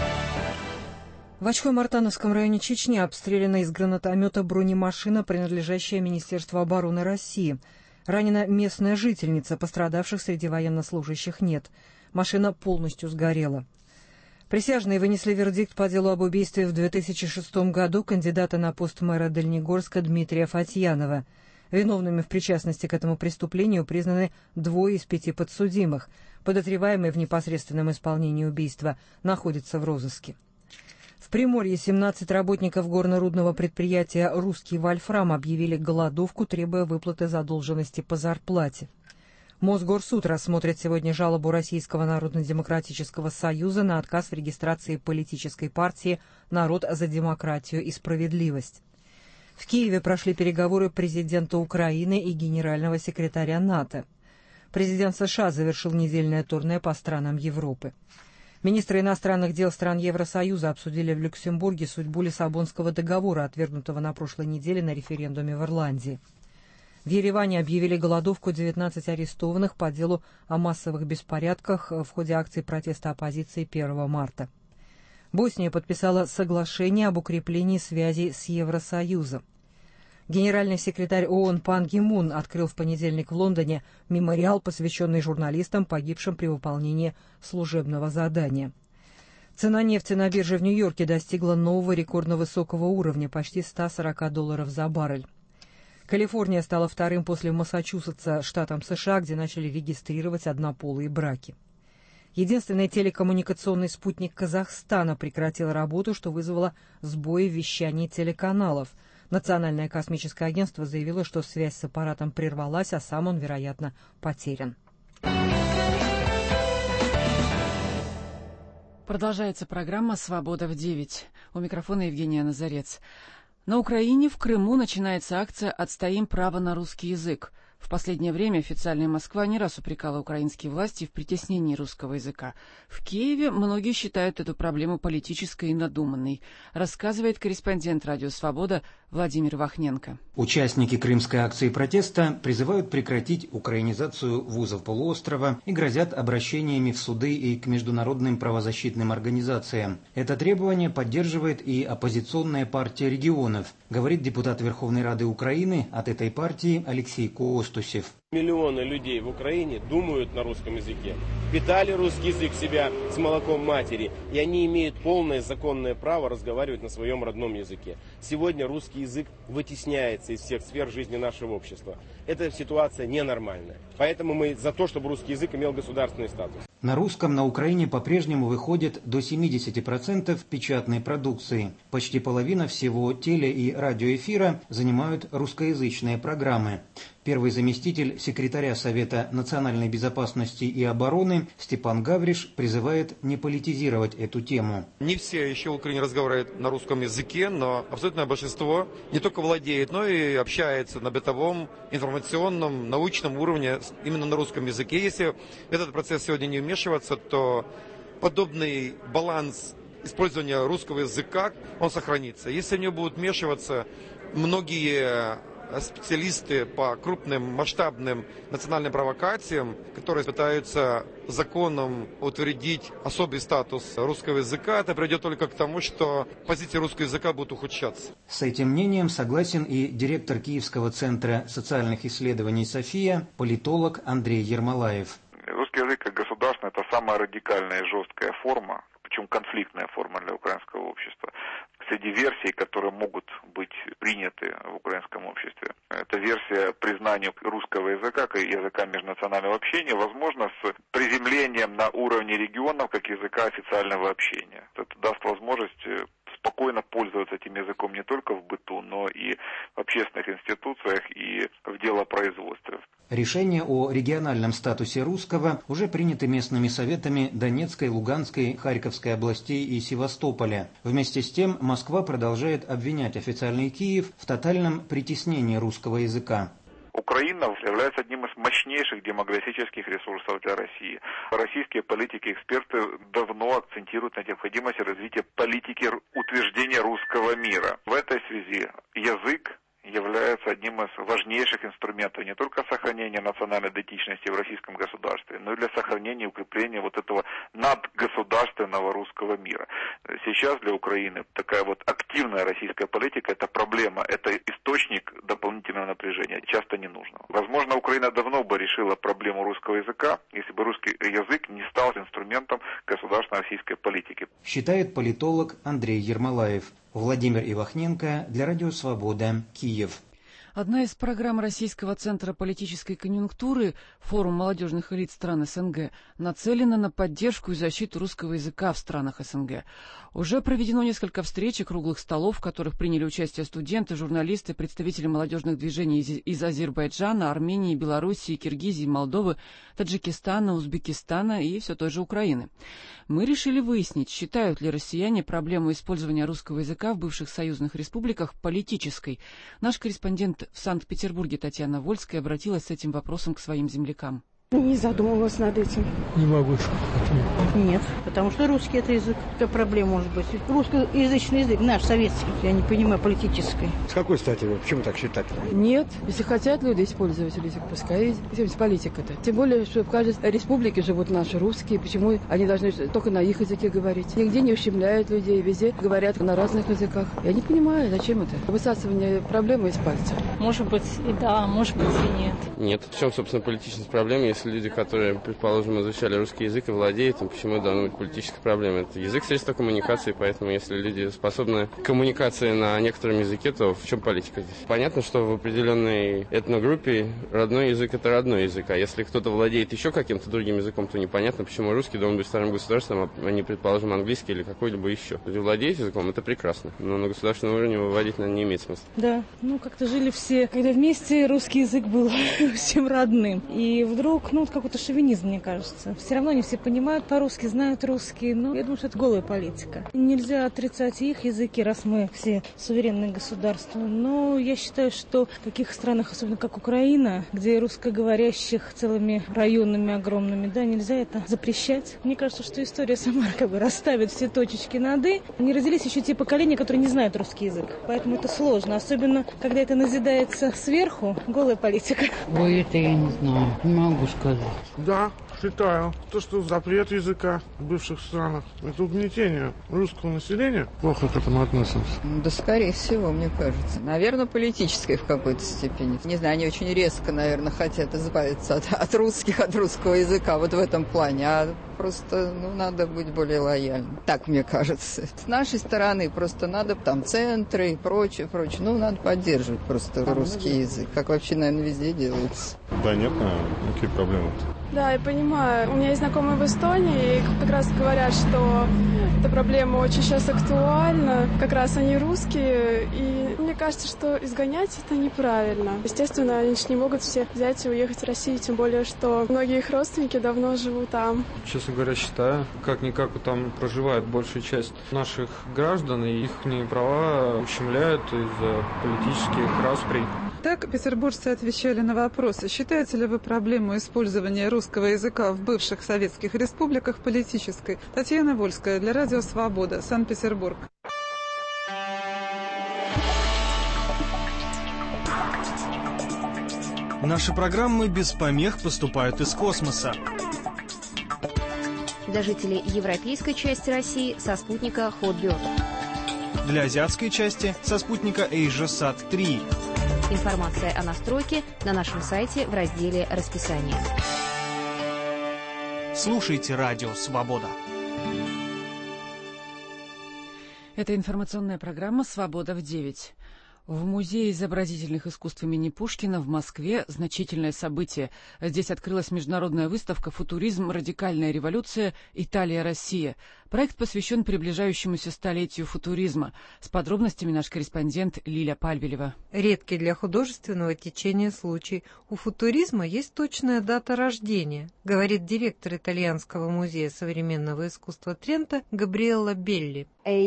[SPEAKER 1] В Очхой-Мартановском районе Чечни обстреляна из гранатомета бронемашина, принадлежащая Министерству обороны России. Ранена местная жительница, пострадавших среди военнослужащих нет. Машина полностью сгорела. Присяжные вынесли вердикт по делу об убийстве в две тысячи шестом году кандидата на пост мэра Дальнегорска Дмитрия Фатьянова. Виновными в причастности к этому преступлению признаны двое из пяти подсудимых. Подозреваемый в непосредственном исполнении убийства находится в розыске. В Приморье семнадцать работников горно-рудного предприятия «Русский Вольфрам» объявили голодовку, требуя выплаты задолженности по зарплате. Мосгорсуд рассмотрит сегодня жалобу Российского народно-демократического союза на отказ в регистрации политической партии «Народ за демократию и справедливость». В Киеве прошли переговоры президента Украины и генерального секретаря НАТО. Президент США завершил недельное турне по странам Европы. Министры иностранных дел стран Евросоюза обсудили в Люксембурге судьбу Лиссабонского договора, отвергнутого на прошлой неделе на референдуме в Ирландии. В Ереване объявили голодовку девятнадцать арестованных по делу о массовых беспорядках в ходе акции протеста оппозиции первого марта. Босния подписала соглашение об укреплении связей с Евросоюзом. Генеральный секретарь ООН Пан Ги Мун открыл в понедельник в Лондоне мемориал, посвященный журналистам, погибшим при выполнении служебного задания. Цена нефти на бирже в Нью-Йорке достигла нового рекордно высокого уровня – почти ста сорока долларов за баррель. Калифорния стала вторым после Массачусетса штатом США, где начали регистрировать однополые браки. Единственный телекоммуникационный спутник Казахстана прекратил работу, что вызвало сбои в вещании телеканалов. Национальное космическое агентство заявило, что связь с аппаратом прервалась, а сам он, вероятно, потерян.
[SPEAKER 2] Продолжается программа «Свобода в девять». У микрофона Евгения Назарец. На Украине, в Крыму, начинается акция «Отстоим право на русский язык». В последнее время официальная Москва не раз упрекала украинские власти в притеснении русского языка. В Киеве многие считают эту проблему политической и надуманной, рассказывает корреспондент «Радио Свобода» Владимир Вахненко.
[SPEAKER 13] Участники крымской акции протеста призывают прекратить украинизацию вузов полуострова и грозят обращениями в суды и к международным правозащитным организациям. Это требование поддерживает и оппозиционная партия регионов, говорит депутат Верховной Рады Украины от этой партии Алексей Коостусев.
[SPEAKER 14] Миллионы людей в Украине думают на русском языке, питали русский язык себя с молоком матери, и они имеют полное законное право разговаривать на своем родном языке. Сегодня русский язык вытесняется из всех сфер жизни нашего общества. Эта ситуация ненормальная. Поэтому мы за то, чтобы русский язык имел государственный статус.
[SPEAKER 13] На русском на Украине по-прежнему выходит до семидесяти процентов печатной продукции. Почти половина всего теле- и радиоэфира занимают русскоязычные программы. Первый заместитель секретаря Совета национальной безопасности и обороны Степан Гавриш призывает не политизировать эту тему.
[SPEAKER 15] Не все еще в Украине разговаривают на русском языке, но абсолютное большинство не только владеет, но и общается на бытовом, информационном, научном уровне именно на русском языке. Если в этот процесс сегодня не вмешиваться, то подобный баланс использования русского языка, он сохранится. Если в него будут вмешиваться многие специалисты по крупным масштабным национальным провокациям, которые пытаются законом утвердить особый статус русского языка, это приведет только к тому, что позиции русского языка будут ухудшаться.
[SPEAKER 13] С этим мнением согласен и директор Киевского центра социальных исследований «София», политолог Андрей Ермолаев.
[SPEAKER 16] Русский язык как государственный – это самая радикальная и жесткая форма, причем конфликтная форма для украинского общества. Среди версий, которые могут быть приняты в украинском обществе, это версия признания русского языка как языка межнационального общения, возможно, с приземлением на уровне регионов как языка официального общения. Это даст возможность спокойно пользоваться этим языком не только в быту, но и в общественных институциях и в делопроизводстве.
[SPEAKER 13] Решения о региональном статусе русского уже приняты местными советами Донецкой, Луганской, Харьковской областей и Севастополя. Вместе с тем Москва продолжает обвинять официальный Киев в тотальном притеснении русского языка.
[SPEAKER 16] Украина является одним из мощнейших демографических ресурсов для России. Российские политики и эксперты давно акцентируют на необходимости развития политики утверждения русского мира. В этой связи язык является одним из важнейших инструментов не только сохранения национальной идентичности в российском государстве, но и для сохранения и укрепления вот этого надгосударственного русского мира. Сейчас для Украины такая вот активная российская политика – это проблема, это источник дополнительного напряжения, часто ненужного. Возможно, Украина давно бы решила проблему русского языка, если бы русский язык не стал инструментом государственной российской политики.
[SPEAKER 13] Считает политолог Андрей Ермолаев. Владимир Ивахненко для Радио Свобода, Киев.
[SPEAKER 2] Одна из программ Российского центра политической конъюнктуры, форум молодежных элит стран СНГ, нацелена на поддержку и защиту русского языка в странах СНГ. Уже проведено несколько встреч и круглых столов, в которых приняли участие студенты, журналисты, представители молодежных движений из, из Азербайджана, Армении, Белоруссии, Киргизии, Молдовы, Таджикистана, Узбекистана и все той же Украины. Мы решили выяснить, считают ли россияне проблему использования русского языка в бывших союзных республиках политической. Наш корреспондент в Санкт-Петербурге Татьяна Вольская обратилась с этим вопросом к своим землякам.
[SPEAKER 17] Не задумывалась над этим.
[SPEAKER 18] Не могу ответить.
[SPEAKER 17] Нет, потому что русский это язык. Какая проблема может быть? Русскоязычный язык, наш, советский, я не понимаю, политический.
[SPEAKER 18] С какой стати вы? Почему так считаете?
[SPEAKER 19] Нет, если хотят люди использовать язык, пускай политика-то. Тем более, что в каждой республике живут наши русские, почему они должны только на их языке говорить? Нигде не ущемляют людей, везде говорят на разных языках. Я не понимаю, зачем это? Высасывание проблемы из пальца.
[SPEAKER 10] Может быть и да, может быть и нет.
[SPEAKER 14] Нет. В чем, собственно, политичность проблемы, если люди, которые, предположим, изучали русский язык и владеют им, почему это должна быть политическая проблема? Это язык средства коммуникации, поэтому если люди способны к коммуникации на некотором языке, то в чем политика здесь? Понятно, что в определенной этногруппе родной язык – это родной язык, а если кто-то владеет еще каким-то другим языком, то непонятно, почему русский должен быть вторым государством, а не, предположим, английский или какой-либо еще. Люди владеют языком – это прекрасно, но на государственном уровне выводить, наверное, не имеет смысла.
[SPEAKER 17] Да, ну как-то жили все, когда вместе русский язык был всем родным. И вдруг, ну, вот какой-то шовинизм, мне кажется. Все равно не все понимают по-русски, знают русский. Но я думаю, что это голая политика. Нельзя отрицать их языки, раз мы все суверенные государства. Но я считаю, что в таких странах, особенно как Украина, где русскоговорящих целыми районами огромными, да, нельзя это запрещать. Мне кажется, что история сама как бы расставит все точечки над «и». Не родились еще те поколения, которые не знают русский язык. Поэтому это сложно. Особенно, когда это назидается сверху, голая политика.
[SPEAKER 20] Ой, это я не знаю. Не могу сказать.
[SPEAKER 18] Да, считаю. То, что запрет языка в бывших странах, это угнетение русского населения. Плохо к этому относимся.
[SPEAKER 21] Да, скорее всего, мне кажется. Наверное, политической в какой-то степени. Не знаю, они очень резко, наверное, хотят избавиться от, от русских, от русского языка вот в этом плане. А просто, ну, надо быть более лояльным. Так, мне кажется. С нашей стороны просто надо там центры и прочее, прочее. Ну, надо поддерживать просто русский язык, как вообще, наверное, везде делается.
[SPEAKER 22] Да нет, наверное, какие проблемы-то?
[SPEAKER 23] Да, я понимаю. У меня есть знакомые в Эстонии, и как раз говорят, что эта проблема очень сейчас актуальна. Как раз они русские, и мне кажется, что изгонять это неправильно. Естественно, они же не могут все взять и уехать в Россию, тем более, что многие их родственники давно живут там.
[SPEAKER 24] Честно говоря, считаю, как-никак там проживает большая часть наших граждан, и их права ущемляют из-за политических расприй.
[SPEAKER 25] Так петербуржцы отвечали на вопросы, считаете ли вы проблему использования русского языка в бывших советских республиках политической. Татьяна Вольская для Радио Свобода, Санкт-Петербург.
[SPEAKER 26] Наши программы без помех поступают из космоса.
[SPEAKER 27] Для жителей европейской части России со спутника Hotbird.
[SPEAKER 26] Для азиатской части со спутника AsiaSat три.
[SPEAKER 27] Информация о настройке на нашем сайте в разделе «Расписание».
[SPEAKER 26] Слушайте Радио Свобода.
[SPEAKER 2] Это информационная программа «Свобода в девять». В Музее изобразительных искусств имени Пушкина в Москве значительное событие. Здесь открылась международная выставка «Футуризм. Радикальная революция. Италия-Россия». Проект посвящен приближающемуся столетию футуризма. С подробностями наш корреспондент Лиля Пальвелева.
[SPEAKER 1] Редкий для художественного течения случай. У футуризма есть точная дата рождения, говорит директор Итальянского музея современного искусства Тренто Габриэлла Белли.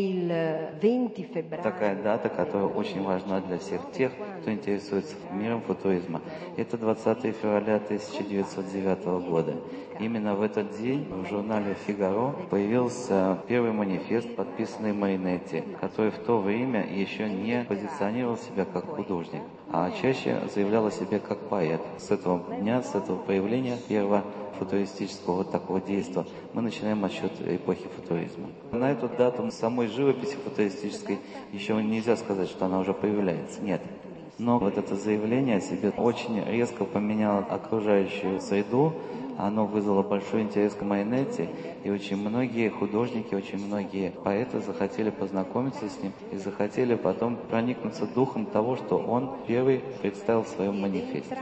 [SPEAKER 28] Такая дата, которая очень важна для всех тех, кто интересуется миром футуризма. Это двадцатое февраля тысяча девятьсот девятого года. Именно в этот день в журнале «Фигаро» появился первый манифест, подписанный Маринетти, который в то время еще не позиционировал себя как художник, а чаще заявлял о себе как поэт. С этого дня, с этого появления первого футуристического вот такого действия мы начинаем отсчет эпохи футуризма. На эту дату самой живописи футуристической еще нельзя сказать, что она уже появляется. Нет. Но вот это заявление о себе очень резко поменяло окружающую среду. Оно вызвало большой интерес к Майнетти, и очень многие художники, очень многие поэты захотели познакомиться с ним и захотели потом проникнуться духом того, что он первый представил в своем манифесте.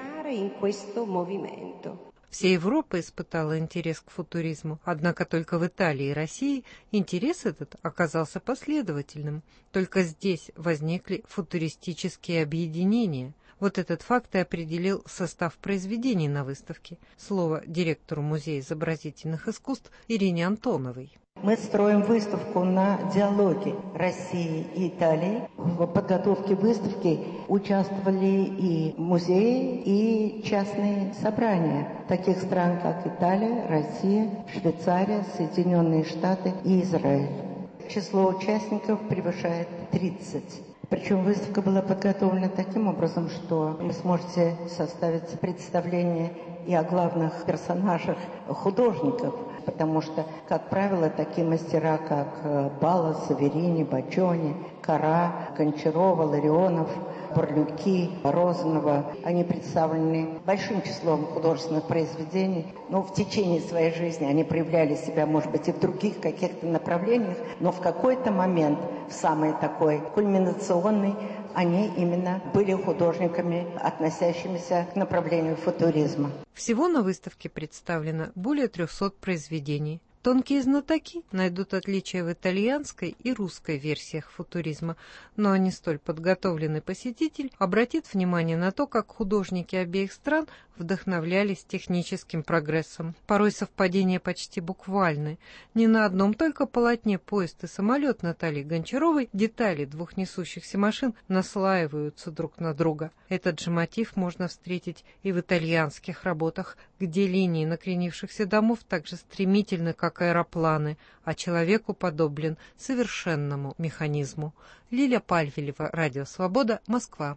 [SPEAKER 1] Вся Европа испытала интерес к футуризму, однако только в Италии и России интерес этот оказался последовательным. Только здесь возникли футуристические объединения. Вот этот факт и определил состав произведений на выставке. Слово директору Музея изобразительных искусств Ирине Антоновой.
[SPEAKER 3] Мы строим выставку на диалоге России и Италии. В подготовке выставки участвовали и музеи, и частные собрания таких стран, как Италия, Россия, Швейцария, Соединенные Штаты и Израиль. Число участников превышает тридцать. Причем выставка была подготовлена таким образом, что вы сможете составить представление и о главных персонажах художников, потому что, как правило, такие мастера, как Балла, Саверини, Баччони, Кара, Гончарова, Ларионов, Борлюки, Розанова, они представлены большим числом художественных произведений. Но в течение своей жизни они проявляли себя, может быть, и в других каких-то направлениях, но в какой-то момент, в самый такой кульминационный, они именно были художниками, относящимися к направлению футуризма.
[SPEAKER 1] Всего на выставке представлено более трехсот произведений. Тонкие знатоки найдут отличия в итальянской и русской версиях футуризма, но не столь подготовленный посетитель обратит внимание на то, как художники обеих стран вдохновлялись техническим прогрессом. Порой совпадения почти буквальны. Не на одном только полотне «Поезд и самолет» Натальи Гончаровой детали двух несущихся машин наслаиваются друг на друга. Этот же мотив можно встретить и в итальянских работах, где линии накренившихся домов так же стремительны, как аэропланы, а человек уподоблен совершенному механизму. Лиля Пальвелева, Радио Свобода, Москва.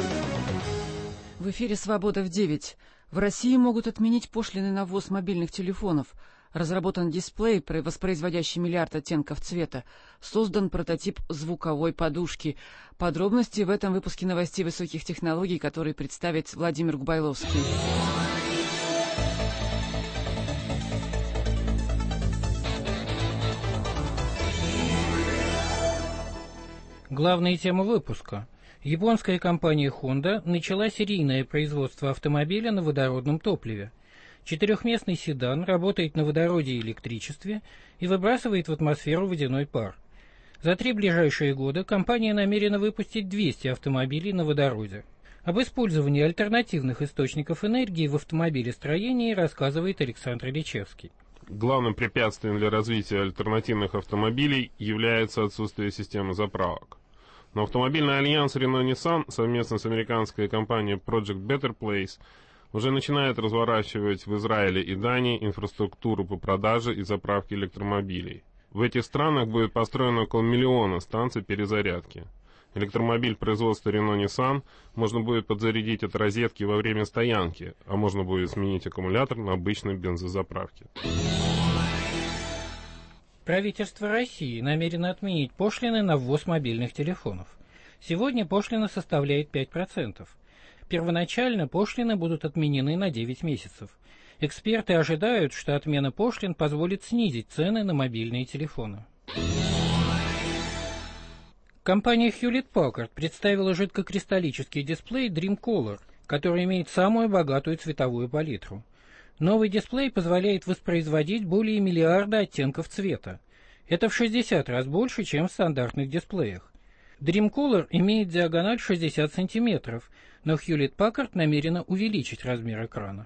[SPEAKER 2] В эфире «Свобода в девять». В России могут отменить пошлины на ввоз мобильных телефонов. Разработан дисплей, воспроизводящий миллиард оттенков цвета. Создан прототип звуковой подушки. Подробности в этом выпуске новостей высоких технологий, который представит Владимир Губайловский.
[SPEAKER 4] Главная тема выпуска. Японская компания Honda начала серийное производство автомобиля на водородном топливе. Четырехместный седан работает на водороде и электричестве и выбрасывает в атмосферу водяной пар. За три ближайшие года компания намерена выпустить двести автомобилей на водороде. Об использовании альтернативных источников энергии в автомобилестроении рассказывает Александр Ильичевский.
[SPEAKER 22] Главным препятствием для развития альтернативных автомобилей является отсутствие системы заправок. Но автомобильный альянс Renault-Nissan совместно с американской компанией Project Better Place уже начинает разворачивать в Израиле и Дании инфраструктуру по продаже и заправке электромобилей. В этих странах будет построено около миллиона станций перезарядки. Электромобиль производства Renault-Nissan можно будет подзарядить от розетки во время стоянки, а можно будет сменить аккумулятор на обычной бензозаправке.
[SPEAKER 4] Правительство России намерено отменить пошлины на ввоз мобильных телефонов. Сегодня пошлина составляет пять процентов. Первоначально пошлины будут отменены на девять месяцев. Эксперты ожидают, что отмена пошлин позволит снизить цены на мобильные телефоны. Компания Hewlett-Packard представила жидкокристаллический дисплей Dream Color, который имеет самую богатую цветовую палитру. Новый дисплей позволяет воспроизводить более миллиарда оттенков цвета. Это в шестьдесят раз больше, чем в стандартных дисплеях. Dream Color имеет диагональ шестьдесят сантиметров, но Hewlett-Packard намерена увеличить размер экрана.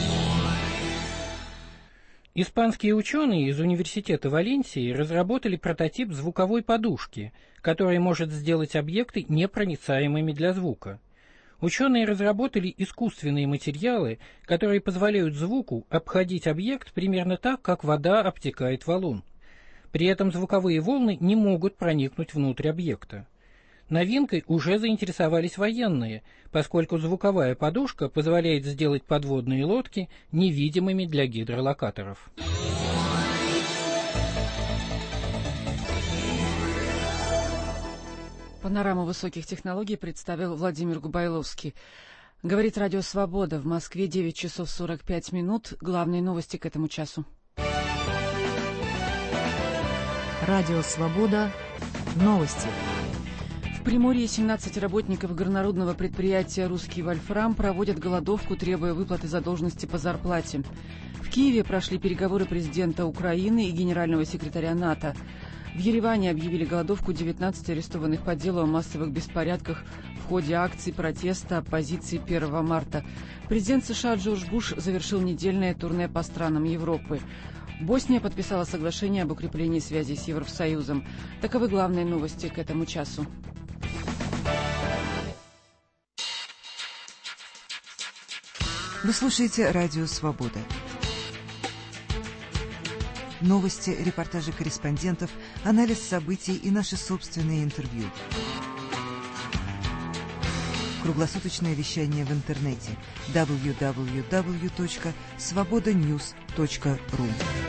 [SPEAKER 4] Испанские ученые из Университета Валенсии разработали прототип звуковой подушки, который может сделать объекты непроницаемыми для звука. Ученые разработали искусственные материалы, которые позволяют звуку обходить объект примерно так, как вода обтекает валун. При этом звуковые волны не могут проникнуть внутрь объекта. Новинкой уже заинтересовались военные, поскольку звуковая подушка позволяет сделать подводные лодки невидимыми для гидролокаторов.
[SPEAKER 2] Панораму высоких технологий представил Владимир Губайловский. Говорит Радио Свобода. В Москве девять часов сорок пять минут. Главные новости к этому часу.
[SPEAKER 5] Радио Свобода. Новости.
[SPEAKER 2] В Приморье семнадцать работников горнорудного предприятия «Русский Вольфрам» проводят голодовку, требуя выплаты задолженности по зарплате. В Киеве прошли переговоры президента Украины и генерального секретаря НАТО. В Ереване объявили голодовку девятнадцать арестованных по делу о массовых беспорядках в ходе акций протеста оппозиции первого марта. Президент США Джордж Буш завершил недельное турне по странам Европы. Босния подписала соглашение об укреплении связей с Евросоюзом. Таковы главные новости к этому часу.
[SPEAKER 5] Вы слушаете Радио Свобода. Новости, репортажи корреспондентов, анализ событий и наши собственные интервью. Круглосуточное вещание в интернете дабл ю дабл ю дабл ю точка свобода ньюс точка ру.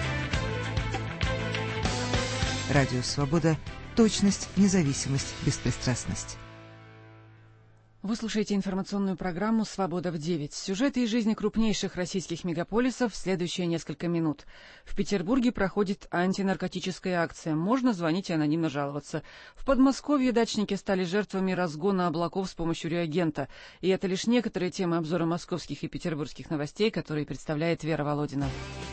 [SPEAKER 5] Радио Свобода. Точность, независимость, беспристрастность.
[SPEAKER 2] Вы слушаете информационную программу «Свобода в девять». Сюжеты из жизни крупнейших российских мегаполисов в следующие несколько минут. В Петербурге проходит антинаркотическая акция. Можно звонить и анонимно жаловаться. В Подмосковье дачники стали жертвами разгона облаков с помощью реагента. И это лишь некоторые темы обзора московских и петербургских новостей, которые представляет Вера Володина.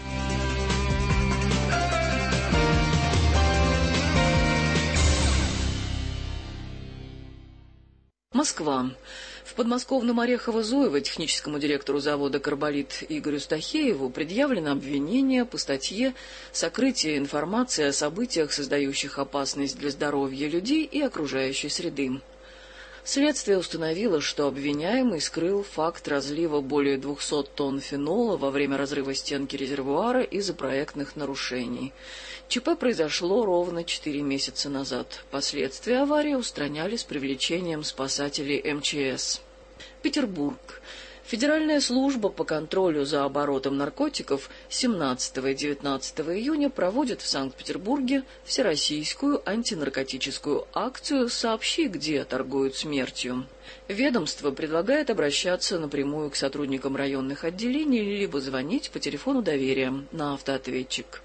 [SPEAKER 6] Москва. В подмосковном Орехово-Зуево техническому директору завода «Карболит» Игорю Стахееву предъявлено обвинение по статье «Сокрытие информации о событиях, создающих опасность для здоровья людей и окружающей среды». Следствие установило, что обвиняемый скрыл факт разлива более двухсот тонн фенола во время разрыва стенки резервуара из-за проектных нарушений. ЧП произошло ровно четыре месяца назад. Последствия аварии устраняли с привлечением спасателей эм че эс. Петербург. Федеральная служба по контролю за оборотом наркотиков семнадцатого и девятнадцатого июня проводит в Санкт-Петербурге всероссийскую антинаркотическую акцию «Сообщи, где торгуют смертью». Ведомство предлагает обращаться напрямую к сотрудникам районных отделений либо звонить по телефону доверия на автоответчик.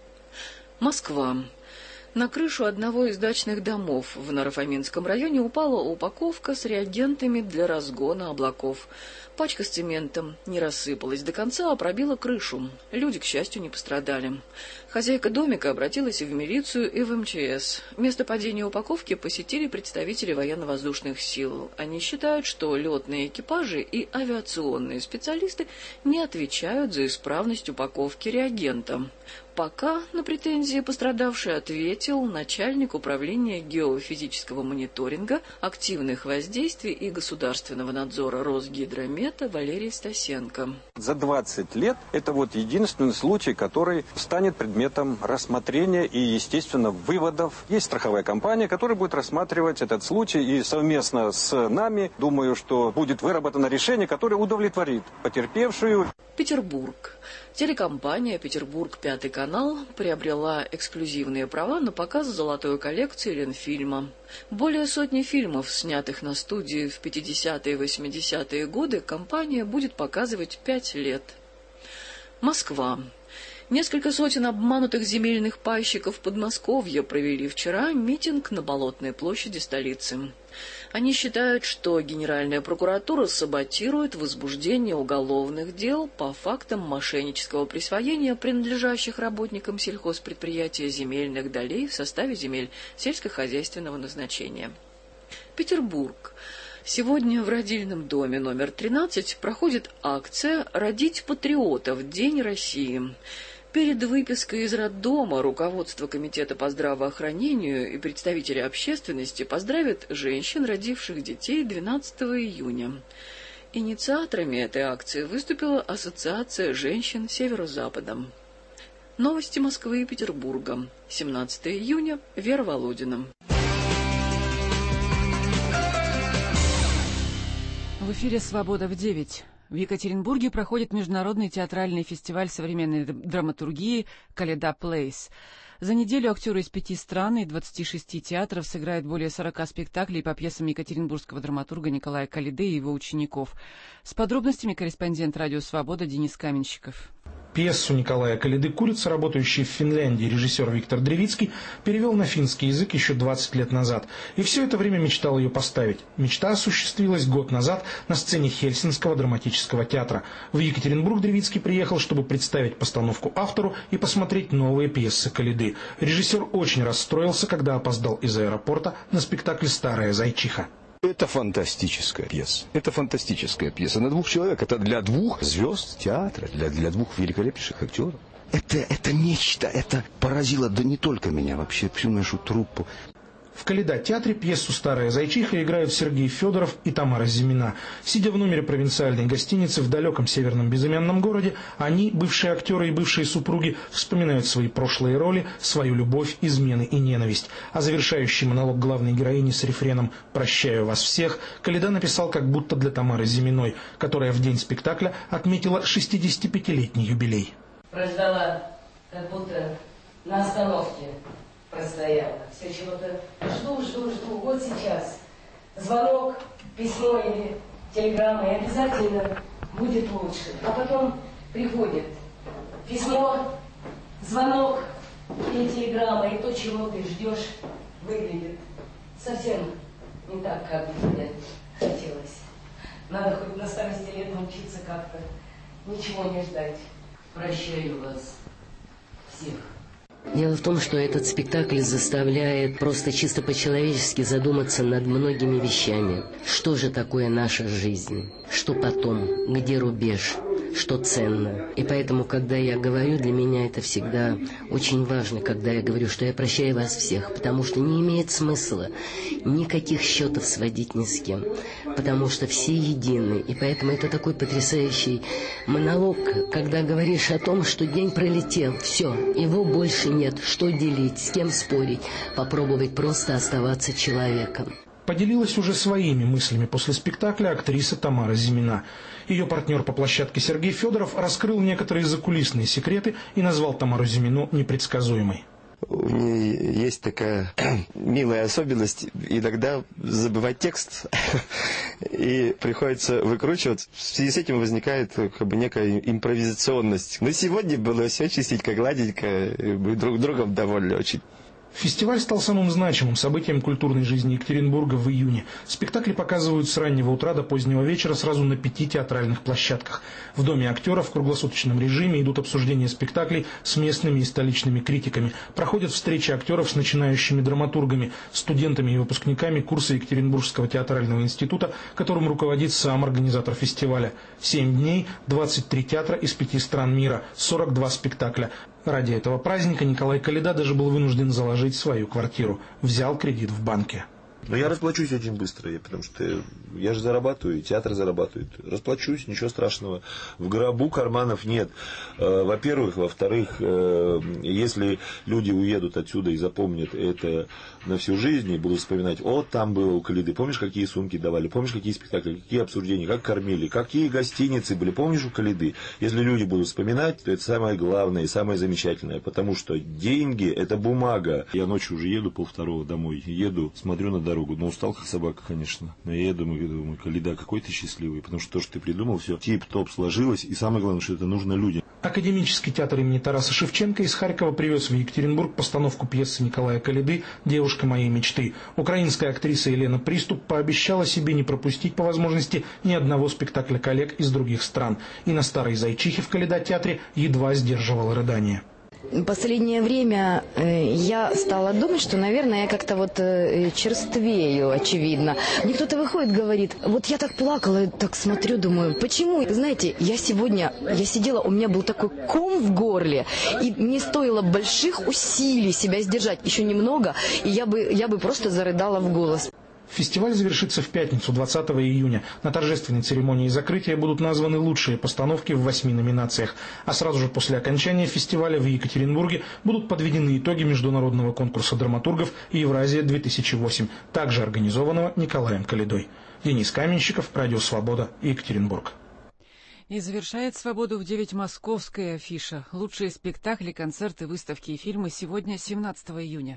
[SPEAKER 6] Москва. На крышу одного из дачных домов в Наро-Фоминском районе упала упаковка с реагентами для разгона облаков. Пачка с цементом не рассыпалась до конца, а пробила крышу. Люди, к счастью, не пострадали. Хозяйка домика обратилась и в милицию, и в эм че эс. Место падения упаковки посетили представители военно-воздушных сил. Они считают, что летные экипажи и авиационные специалисты не отвечают за исправность упаковки реагента. Пока на претензии пострадавший ответил начальник управления геофизического мониторинга, активных воздействий и государственного надзора Росгидромета Валерий Стасенко.
[SPEAKER 7] За двадцать лет это вот единственный случай, который станет предметом рассмотрения и, естественно, выводов. Есть страховая компания, которая будет рассматривать этот случай, и совместно с нами, думаю, что будет выработано решение, которое удовлетворит потерпевшую.
[SPEAKER 6] Петербург. Телекомпания «Петербург Пятый канал» приобрела эксклюзивные права на показ золотой коллекции Ленфильма. Более сотни фильмов, снятых на студии в пятидесятые и восьмидесятые годы, компания будет показывать пять лет. Москва. Несколько сотен обманутых земельных пайщиков Подмосковья провели вчера митинг на Болотной площади столицы. Они считают, что Генеральная прокуратура саботирует возбуждение уголовных дел по фактам мошеннического присвоения принадлежащих работникам сельхозпредприятия земельных долей в составе земель сельскохозяйственного назначения. Петербург. Сегодня в родильном доме номер тринадцать проходит акция «Родить патриотов. День России». Перед выпиской из роддома руководство Комитета по здравоохранению и представители общественности поздравят женщин, родивших детей двенадцатого июня. Инициаторами этой акции выступила Ассоциация женщин Северо-Запада. Новости Москвы и Петербурга. семнадцатого июня. Вера Володина.
[SPEAKER 2] В эфире «Свобода в девять». В Екатеринбурге проходит международный театральный фестиваль современной драматургии «Каледа Плейс». За неделю актеры из пяти стран и двадцати шести театров сыграют более сорока спектаклей по пьесам екатеринбургского драматурга Николая Каледы и его учеников. С подробностями корреспондент «Радио Свобода» Денис Каменщиков.
[SPEAKER 8] Пьесу Николая Каледы «Курица», работающий в Финляндии режиссер Виктор Древицкий, перевел на финский язык еще двадцать лет назад. И все это время мечтал ее поставить. Мечта осуществилась год назад на сцене Хельсинского драматического театра. В Екатеринбург Древицкий приехал, чтобы представить постановку автору и посмотреть новые пьесы Каледы. Режиссер очень расстроился, когда опоздал из аэропорта на спектакль «Старая зайчиха».
[SPEAKER 9] Это фантастическая пьеса. Это фантастическая пьеса. На двух человек. Это для двух звезд театра, для, для двух великолепнейших актеров. Это, это нечто. Это поразило да не только меня, вообще всю нашу труппу.
[SPEAKER 8] В Каледа-театре пьесу «Старая зайчиха» играют Сергей Федоров и Тамара Зимина. Сидя в номере провинциальной гостиницы в далеком северном безымянном городе, они, бывшие актеры и бывшие супруги, вспоминают свои прошлые роли, свою любовь, измены и ненависть. А завершающий монолог главной героини с рефреном «Прощаю вас всех» Каледа написал как будто для Тамары Зиминой, которая в день спектакля отметила шестидесятипятилетний юбилей.
[SPEAKER 11] Прождала, как будто на остановке. Простояла. Все чего-то жду, жду, жду. Вот сейчас звонок, письмо или телеграмма, и обязательно будет лучше. А потом приходит письмо, звонок или телеграмма, и то, чего ты ждешь, выглядит совсем не так, как бы тебе хотелось. Надо хоть на старости лет научиться как-то ничего не ждать. Прощаю вас всех.
[SPEAKER 12] Дело в том, что этот спектакль заставляет просто чисто по-человечески задуматься над многими вещами. Что же такое наша жизнь? Что потом? Где рубеж? Что ценно? И поэтому, когда я говорю, для меня это всегда очень важно, когда я говорю, что я прощаю вас всех, потому что не имеет смысла никаких счетов сводить ни с кем, потому что все едины. И поэтому это такой потрясающий монолог, когда говоришь о том, что день пролетел, все, его больше нет, что делить, с кем спорить, попробовать просто оставаться человеком.
[SPEAKER 8] Поделилась уже своими мыслями после спектакля актриса Тамара Зимина. Ее партнер по площадке Сергей Федоров раскрыл некоторые закулисные секреты и назвал Тамару Зимину непредсказуемой.
[SPEAKER 9] У нее есть такая милая особенность иногда забывать текст, и приходится выкручивать. В связи с этим возникает как бы некая импровизационность. Но сегодня было все чистенько, гладенько, мы друг другом довольны очень.
[SPEAKER 8] Фестиваль стал самым значимым событием культурной жизни Екатеринбурга в июне. Спектакли показывают с раннего утра до позднего вечера сразу на пяти театральных площадках. В Доме актеров в круглосуточном режиме идут обсуждения спектаклей с местными и столичными критиками. Проходят встречи актеров с начинающими драматургами, студентами и выпускниками курса Екатеринбургского театрального института, которым руководит сам организатор фестиваля. Семь дней, двадцать три театра из пяти стран мира, сорок два спектакля. Ради этого праздника Николай Каледа даже был вынужден заложить свою квартиру. Взял кредит в банке.
[SPEAKER 13] Но я расплачусь очень быстро, потому что я же зарабатываю, театр зарабатывает. Расплачусь, ничего страшного. В гробу карманов нет. Во-первых. Во-вторых, если люди уедут отсюда и запомнят это на всю жизнь, и будут вспоминать, о, там было у Каледы, помнишь, какие сумки давали, помнишь, какие спектакли, какие обсуждения, как кормили, какие гостиницы были, помнишь, у Каледы. Если люди будут вспоминать, то это самое главное и самое замечательное, потому что деньги – это бумага. Я ночью уже еду полвторого домой, еду, смотрю на дорогу. Ну, устал как собака, конечно. Но я думаю, думаю, Каледа, какой ты счастливый, потому что то, что ты придумал, все тип-топ сложилось, и самое главное, что это нужно людям.
[SPEAKER 8] Академический театр имени Тараса Шевченко из Харькова привез в Екатеринбург постановку пьесы Николая Каледы «Девушка моей мечты». Украинская актриса Елена Приступ пообещала себе не пропустить по возможности ни одного спектакля коллег из других стран. И на «Старой зайчихе» в Каледа-театре едва сдерживала рыдание.
[SPEAKER 15] Последнее время э, я стала думать, что, наверное, я как-то вот э, черствею, очевидно. Мне кто-то выходит, говорит, вот я так плакала, так смотрю, думаю, почему? Знаете, я сегодня, я сидела, у меня был такой ком в горле, и мне стоило больших усилий себя сдержать еще немного, и я бы, я бы просто зарыдала в голос.
[SPEAKER 8] Фестиваль завершится в пятницу, двадцатого июня. На торжественной церемонии закрытия будут названы лучшие постановки в восьми номинациях. А сразу же после окончания фестиваля в Екатеринбурге будут подведены итоги международного конкурса драматургов «Евразия-две тысячи восемь», также организованного Николаем Каледой. Денис Каменщиков, Радио Свобода, Екатеринбург.
[SPEAKER 2] И завершает «Свободу в девять» московская афиша. Лучшие спектакли, концерты, выставки и фильмы сегодня, семнадцатого июня.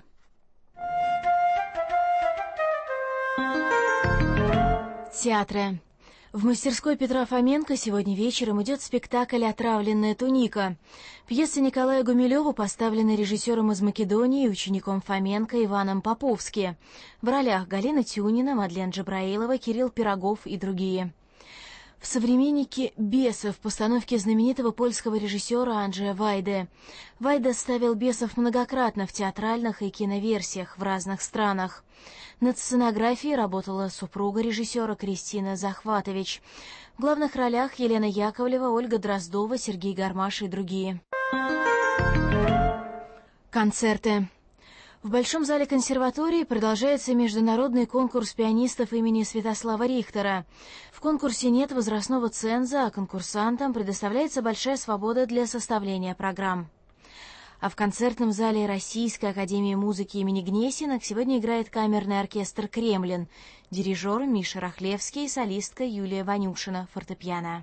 [SPEAKER 10] Театры. В мастерской Петра Фоменко сегодня вечером идет спектакль «Отравленная туника». Пьеса Николая Гумилева поставлена режиссером из Македонии и учеником Фоменко Иваном Поповски. В ролях Галина Тюнина, Мадлен Джабраилова, Кирилл Пирогов и другие. В «Современнике бесов» в постановке знаменитого польского режиссера Анджея Вайды. Вайда ставил бесов многократно в театральных и киноверсиях в разных странах. Над сценографией работала супруга режиссера Кристина Захватович. В главных ролях Елена Яковлева, Ольга Дроздова, Сергей Гармаш и другие. Концерты. В Большом зале консерватории продолжается международный конкурс пианистов имени Святослава Рихтера. В конкурсе нет возрастного ценза, а конкурсантам предоставляется большая свобода для составления программ. А в концертном зале Российской академии музыки имени Гнесиных сегодня играет камерный оркестр «Кремлин», дирижер Миша Рахлевский, солистка Юлия Ванюшина, фортепиано.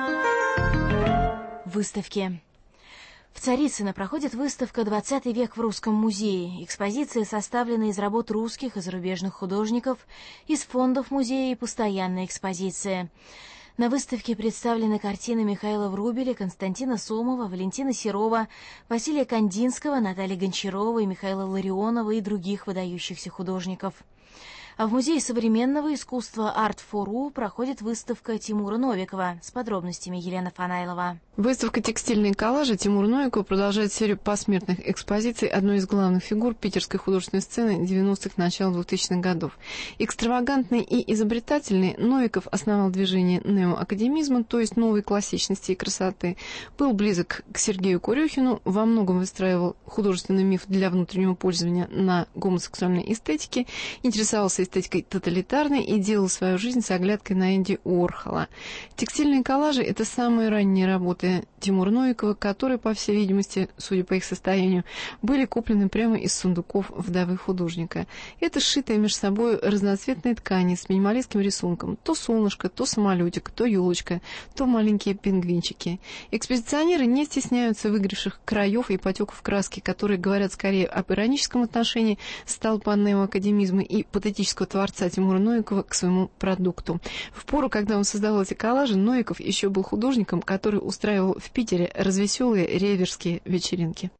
[SPEAKER 10] Выставки. В Царицыно проходит выставка «двадцатый век в Русском музее». Экспозиции составлены из работ русских и зарубежных художников, из фондов музея и постоянная экспозиция. На выставке представлены картины Михаила Врубеля, Константина Сомова, Валентина Серова, Василия Кандинского, Натальи Гончаровой, Михаила Ларионова и других выдающихся художников. А в Музее современного искусства «Арт-фору» проходит выставка Тимура Новикова. С подробностями Елена Фанайлова.
[SPEAKER 14] Выставка «Текстильные коллажи» Тимура Новикова продолжает серию посмертных экспозиций одной из главных фигур питерской художественной сцены девяностых, начала двухтысячных годов. Экстравагантный и изобретательный, Новиков основал движение неоакадемизма, то есть новой классичности и красоты. Был близок к Сергею Курехину, во многом выстраивал художественный миф для внутреннего пользования на гомосексуальной эстетике, интересовался эстетикой тоталитарной и делал свою жизнь с оглядкой на Энди Уорхола. «Текстильные коллажи» — это самые ранние работы Тимура Новикова, которые, по всей видимости, судя по их состоянию, были куплены прямо из сундуков вдовы художника. Это сшитые между собой разноцветные ткани с минималистским рисунком. То солнышко, то самолетик, то елочка, то маленькие пингвинчики. Экспозиционеры не стесняются выгоревших краев и потеков краски, которые говорят скорее об ироническом отношении столпа неоакадемизма и патетического творца Тимура Новикова к своему продукту. В пору, когда он создавал эти коллажи, Новиков еще был художником, который устраивал в Питере развеселые реверские вечеринки.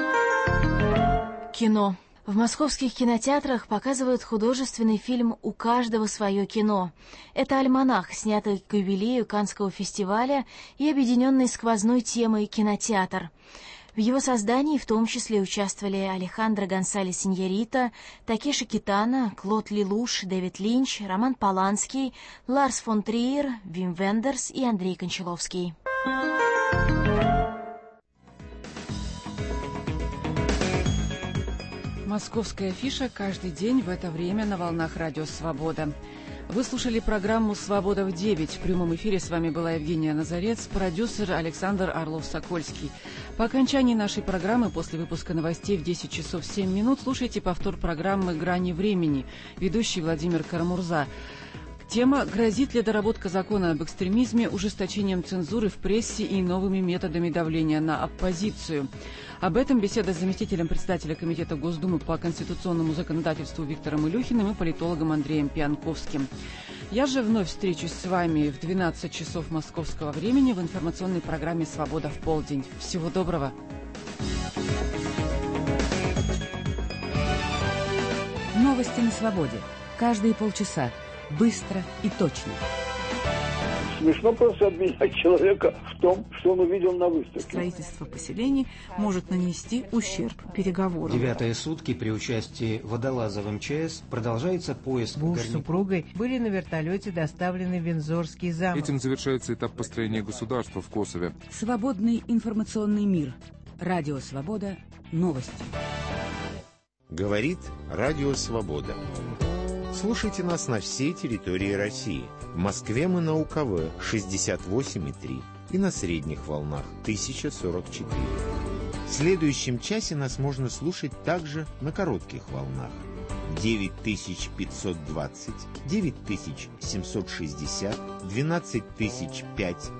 [SPEAKER 10] Кино. В московских кинотеатрах показывают художественный фильм «У каждого свое кино». Это альманах, снятый к юбилею Каннского фестиваля и объединенный сквозной темой «Кинотеатр». В его создании в том числе участвовали Алехандро Гонсалес Иньяррита, Такеши Китано, Клод Лелуш, Дэвид Линч, Роман Поланский, Ларс фон Триер, Вим Вендерс и Андрей Кончаловский.
[SPEAKER 2] Московская афиша каждый день в это время на волнах радио «Свобода». Вы слушали программу «Свобода в девять». В прямом эфире с вами была Евгения Назарец, продюсер Александр Орлов-Сокольский. По окончании нашей программы, после выпуска новостей в десять часов семь минут, слушайте повтор программы «Грани времени». Ведущий Владимир Карамурза. Тема «Грозит ли доработка закона об экстремизме ужесточением цензуры в прессе и новыми методами давления на оппозицию?» Об этом беседа с заместителем председателя Комитета Госдумы по конституционному законодательству Виктором Илюхиным и политологом Андреем Пьянковским. Я же вновь встречусь с вами в двенадцать часов московского времени в информационной программе «Свобода в полдень». Всего доброго!
[SPEAKER 16] Новости на свободе. Каждые полчаса. Быстро и точно.
[SPEAKER 17] Смешно просто обвинять человека в том, что он увидел на выставке.
[SPEAKER 18] Строительство поселений может нанести ущерб переговорам.
[SPEAKER 19] Девятые сутки при участии водолазов МЧС продолжается поиск.
[SPEAKER 20] Муж с супругой были на вертолете доставлены в Виндзорский замок.
[SPEAKER 21] Этим завершается этап построения государства в Косове.
[SPEAKER 16] Свободный информационный мир. Радио «Свобода». Новости.
[SPEAKER 29] Говорит Радио «Свобода». Слушайте нас на всей территории России. В Москве мы на УКВ шестьдесят восемь и три и на средних волнах тысяча сорок четыре. В следующем часе нас можно слушать также на коротких волнах. девять тысяч пятьсот двадцать, девять тысяч семьсот шестьдесят, двенадцать тысяч пять